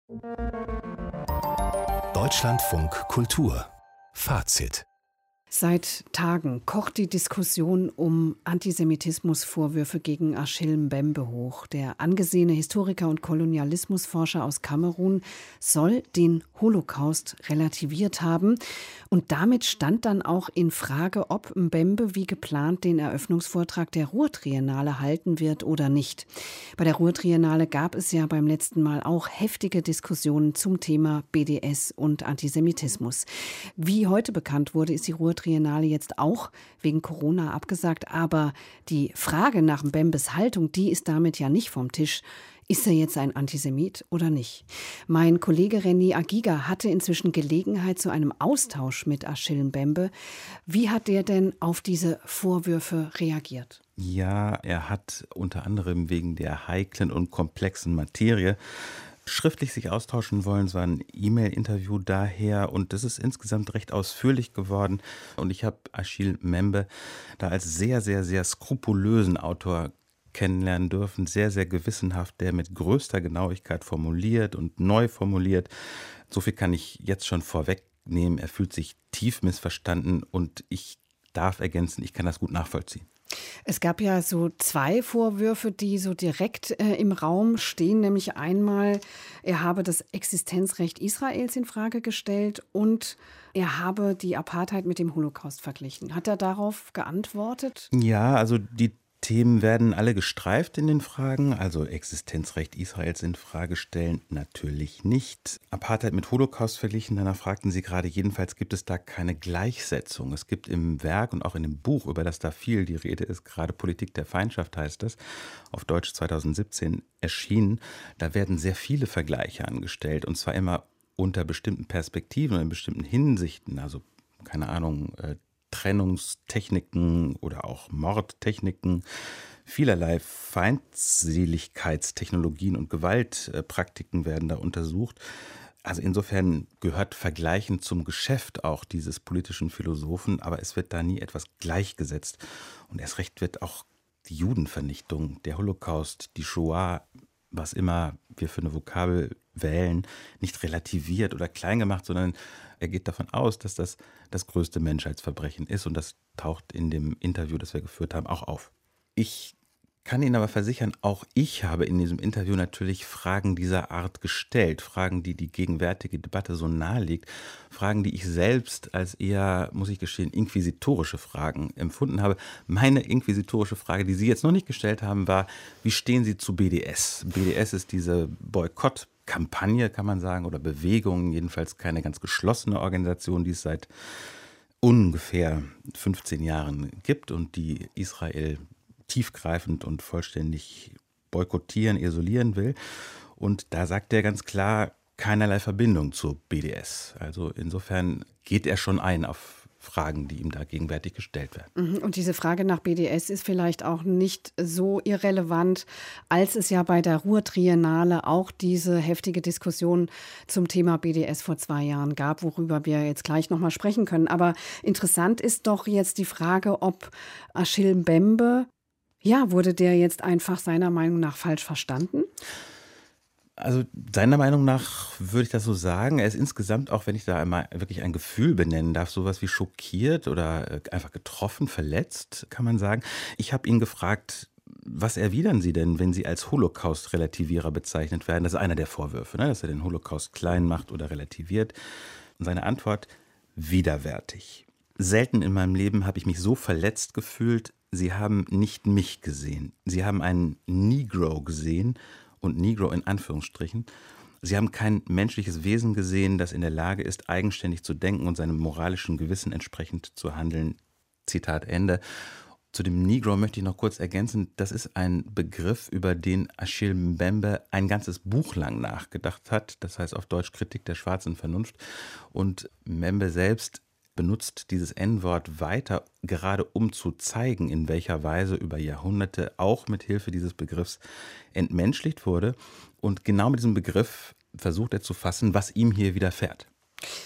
Deutschlandfunk Kultur Fazit. Seit Tagen kocht die Diskussion um Antisemitismusvorwürfe gegen Achille Mbembe hoch. Der angesehene Historiker und Kolonialismusforscher aus Kamerun soll den Holocaust relativiert haben. Und damit stand dann auch in Frage, ob Mbembe wie geplant den Eröffnungsvortrag der Ruhr-Triennale halten wird oder nicht. Bei der Ruhr-Triennale gab es ja beim letzten Mal auch heftige Diskussionen zum Thema BDS und Antisemitismus. Wie heute bekannt wurde, ist die Ruhr-Triennale jetzt auch wegen Corona abgesagt. Aber die Frage nach Mbembes Haltung, die ist damit ja nicht vom Tisch. Ist er jetzt ein Antisemit oder nicht? Mein Kollege René Agiga hatte inzwischen Gelegenheit zu einem Austausch mit Achille Mbembe. Wie hat der denn auf diese Vorwürfe reagiert? Ja, er hat unter anderem wegen der heiklen und komplexen Materie schriftlich sich austauschen wollen. Es war ein E-Mail-Interview daher und das ist insgesamt recht ausführlich geworden. Und ich habe Achille Mbembe da als sehr, sehr, sehr skrupulösen Autor kennenlernen dürfen, sehr, sehr gewissenhaft, der mit größter Genauigkeit formuliert und neu formuliert. So viel kann ich jetzt schon vorwegnehmen. Er fühlt sich tief missverstanden und ich darf ergänzen, ich kann das gut nachvollziehen. Es gab ja so zwei Vorwürfe, die so direkt im Raum stehen, nämlich einmal, er habe das Existenzrecht Israels in Frage gestellt und er habe die Apartheid mit dem Holocaust verglichen. Hat er darauf geantwortet? Ja, also die Themen werden alle gestreift in den Fragen, also Existenzrecht Israels in Frage stellen, natürlich nicht. Apartheid mit Holocaust verglichen, danach fragten Sie gerade, jedenfalls gibt es da keine Gleichsetzung. Es gibt im Werk und auch in dem Buch, über das da viel die Rede ist, gerade Politik der Feindschaft heißt das, auf Deutsch 2017 erschienen, da werden sehr viele Vergleiche angestellt und zwar immer unter bestimmten Perspektiven und in bestimmten Hinsichten, also keine Ahnung, Trennungstechniken oder auch Mordtechniken, vielerlei Feindseligkeitstechnologien und Gewaltpraktiken werden da untersucht. Also insofern gehört Vergleichen zum Geschäft auch dieses politischen Philosophen, aber es wird da nie etwas gleichgesetzt. Und erst recht wird auch die Judenvernichtung, der Holocaust, die Shoah, was immer wir für eine Vokabel wählen, nicht relativiert oder klein gemacht, sondern er geht davon aus, dass das das größte Menschheitsverbrechen ist und das taucht in dem Interview, das wir geführt haben, auch auf. Ich kann Ihnen aber versichern, auch ich habe in diesem Interview natürlich Fragen dieser Art gestellt, Fragen, die die gegenwärtige Debatte so nahelegt, Fragen, die ich selbst als eher, muss ich gestehen, inquisitorische Fragen empfunden habe. Meine inquisitorische Frage, die Sie jetzt noch nicht gestellt haben, war, wie stehen Sie zu BDS? BDS ist diese Boykottkampagne, kann man sagen, oder Bewegung, jedenfalls keine ganz geschlossene Organisation, die es seit ungefähr 15 Jahren gibt und die Israel tiefgreifend und vollständig boykottieren, isolieren will. Und da sagt er ganz klar, keinerlei Verbindung zur BDS. Also insofern geht er schon ein auf Fragen, die ihm da gegenwärtig gestellt werden. Und diese Frage nach BDS ist vielleicht auch nicht so irrelevant, als es ja bei der Ruhr-Triennale auch diese heftige Diskussion zum Thema BDS vor 2 Jahren gab, worüber wir jetzt gleich nochmal sprechen können. Aber interessant ist doch jetzt die Frage, ob Achille Mbembe, ja, wurde der jetzt einfach seiner Meinung nach falsch verstanden? Also seiner Meinung nach würde ich das so sagen. Er ist insgesamt, auch wenn ich da einmal wirklich ein Gefühl benennen darf, sowas wie schockiert oder einfach getroffen, verletzt, kann man sagen. Ich habe ihn gefragt, was erwidern Sie denn, wenn Sie als Holocaust-Relativierer bezeichnet werden? Das ist einer der Vorwürfe, ne? Dass er den Holocaust klein macht oder relativiert. Und seine Antwort, widerwärtig. Selten in meinem Leben habe ich mich so verletzt gefühlt. Sie haben nicht mich gesehen. Sie haben einen Negro gesehen und Negro in Anführungsstrichen. Sie haben kein menschliches Wesen gesehen, das in der Lage ist, eigenständig zu denken und seinem moralischen Gewissen entsprechend zu handeln. Zitat Ende. Zu dem Negro möchte ich noch kurz ergänzen, das ist ein Begriff, über den Achille Mbembe ein ganzes Buch lang nachgedacht hat. Das heißt auf Deutsch Kritik der schwarzen Vernunft. Und Mbembe selbst benutzt dieses N-Wort weiter, gerade um zu zeigen, in welcher Weise über Jahrhunderte auch mit Hilfe dieses Begriffs entmenschlicht wurde. Und genau mit diesem Begriff versucht er zu fassen, was ihm hier widerfährt.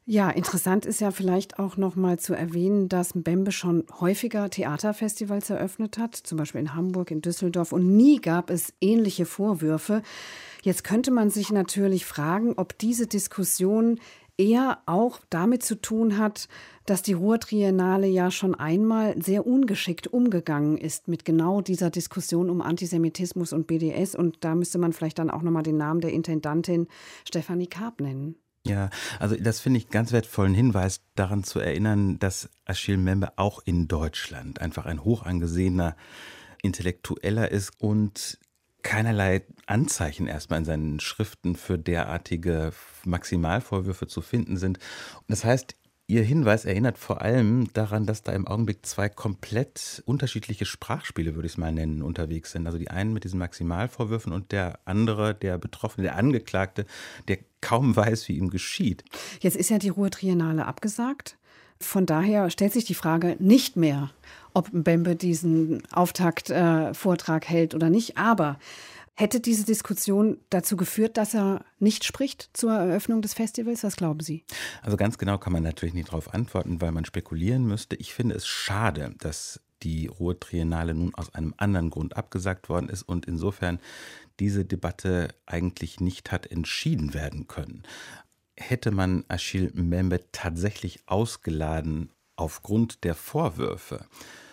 Ja, interessant ist ja vielleicht auch noch mal zu erwähnen, dass Mbembe schon häufiger Theaterfestivals eröffnet hat, zum Beispiel in Hamburg, in Düsseldorf, und nie gab es ähnliche Vorwürfe. Jetzt könnte man sich natürlich fragen, ob diese Diskussion eher auch damit zu tun hat, dass die Ruhr-Triennale ja schon einmal sehr ungeschickt umgegangen ist mit genau dieser Diskussion um Antisemitismus und BDS. Und da müsste man vielleicht dann auch noch mal den Namen der Intendantin Stefanie Karp nennen. Ja, also das finde ich ganz wertvollen Hinweis, daran zu erinnern, dass Achille Mbembe auch in Deutschland einfach ein hoch angesehener Intellektueller ist und keinerlei Anzeichen erstmal in seinen Schriften für derartige Maximalvorwürfe zu finden sind. Und das heißt, Ihr Hinweis erinnert vor allem daran, dass da im Augenblick zwei komplett unterschiedliche Sprachspiele, würde ich es mal nennen, unterwegs sind. Also die einen mit diesen Maximalvorwürfen und der andere, der Betroffene, der Angeklagte, der kaum weiß, wie ihm geschieht. Jetzt ist ja die Ruhr-Triennale abgesagt. Von daher stellt sich die Frage nicht mehr, ob Mbembe diesen Auftaktvortrag hält oder nicht. Aber hätte diese Diskussion dazu geführt, dass er nicht spricht zur Eröffnung des Festivals? Was glauben Sie? Also ganz genau kann man natürlich nicht darauf antworten, weil man spekulieren müsste. Ich finde es schade, dass die Ruhr-Triennale nun aus einem anderen Grund abgesagt worden ist und insofern diese Debatte eigentlich nicht hat entschieden werden können. Hätte man Achille Mbembe tatsächlich ausgeladen aufgrund der Vorwürfe,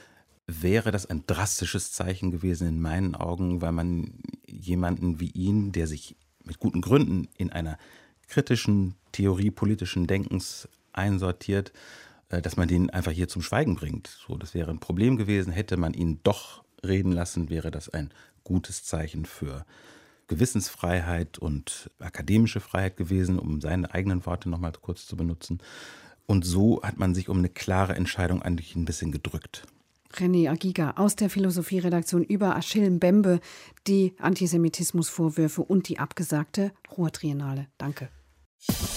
wäre das ein drastisches Zeichen gewesen in meinen Augen, weil man jemanden wie ihn, der sich mit guten Gründen in einer kritischen Theorie politischen Denkens einsortiert, dass man den einfach hier zum Schweigen bringt. So, das wäre ein Problem gewesen. Hätte man ihn doch reden lassen, wäre das ein gutes Zeichen für Gewissensfreiheit und akademische Freiheit gewesen, um seine eigenen Worte noch mal kurz zu benutzen. Und so hat man sich um eine klare Entscheidung eigentlich ein bisschen gedrückt. René Agiga aus der Philosophie-Redaktion über Achille Mbembe, die Antisemitismusvorwürfe und die abgesagte Ruhr-Triennale. Danke.